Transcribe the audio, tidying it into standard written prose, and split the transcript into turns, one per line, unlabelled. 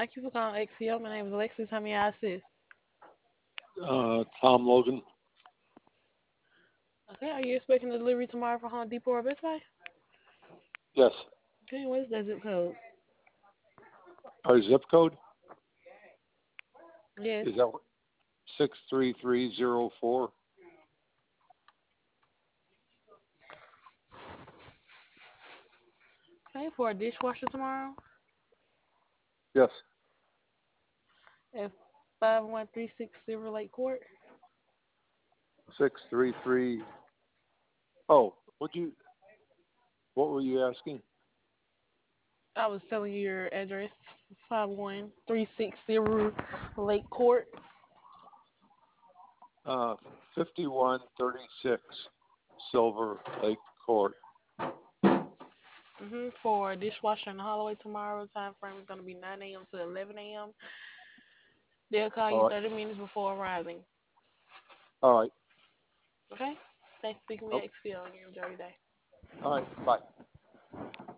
Thank you for calling XCO. My name is Alexis. How may I assist?
Tom Logan.
Okay, are you expecting a delivery tomorrow for Home Depot or Best Buy?
Yes.
Okay, what is that zip code?
Our zip code
Yes.
is that 63304.
Okay, for a dishwasher tomorrow
Yes.
at 51360 Silver Lake Court.
633. Oh, what were you asking?
I was telling you your address, 51360 Lake Court.
Uh, 5136 Silver Lake Court.
For a dishwasher in the hallway tomorrow, time frame is going to be 9 a.m. to 11 a.m. They'll call you
All right.
30 minutes before arriving.
All right.
Okay? Thanks for speaking with
Oh,
XCO and you enjoy your day.
all right. Bye.